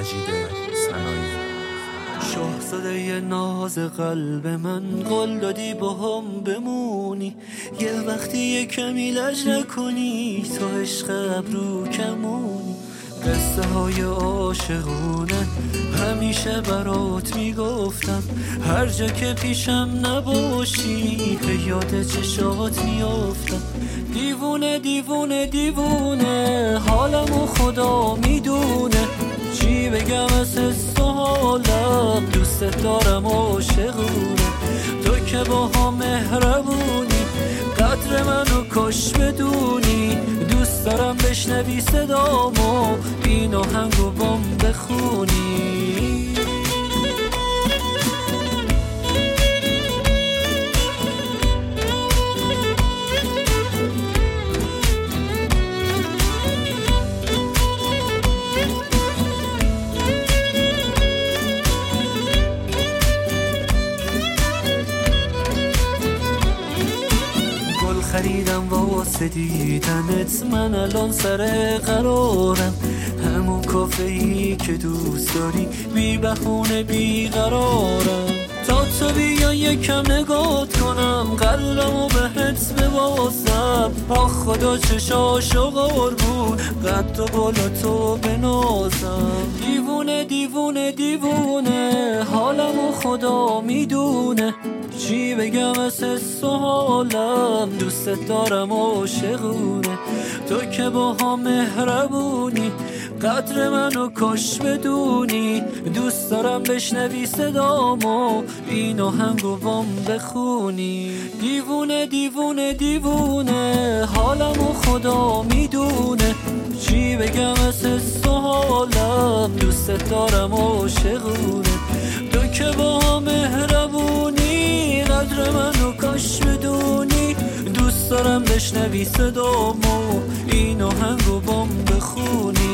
مجید سنایی. شاهزاده ناز قلب من، قول دادی با هم بمونی، یه وقتی یه کمی لج نکنی، تو عشق ابرو کمونی. قصه های عاشقونه همیشه برات میگفتم، هر جا که پیشم نباشی به یاد چشات میافتم. دیوونه دیوونه دیوونه حالمو خدا میدونه، چی بگم از حس و حالم، دوست دارم عاشقونه. تو که با هم مهربونی، قدر منو کاش بدونی، دوست دارم بشنوی صدامو، این آهنگو بام بخونی. خریدم واسه دیدنت، من الان سر قرارم، همون کافه‌ای که دوست داری، بی بهونه بی قرارم. تا تو بیا یکم نگات کنم، قلبمو بهت ببازم. آخ خدا چشاشو قربون، قد و بالا تو بنازم. دیوونه دیوونه دیوونه حالمو خدا میدونه، چی بگم از حس و حالم، دوست دارم عاشقونه. تو که با هم مهربونی، قدر منو کاش بدونی، دوست دارم بشنوی صدامو، این آهنگو بام بخونی. دیوونه دیوونه دیوونه حالمو خدا میدونه، چی بگم از حس و حالم، دوست دارم عاشقونه. تو که با هم مهربونی، قدر منو کاش بدونی، دوست دارم بشنوی صدامو، این آهنگو بام بخونی.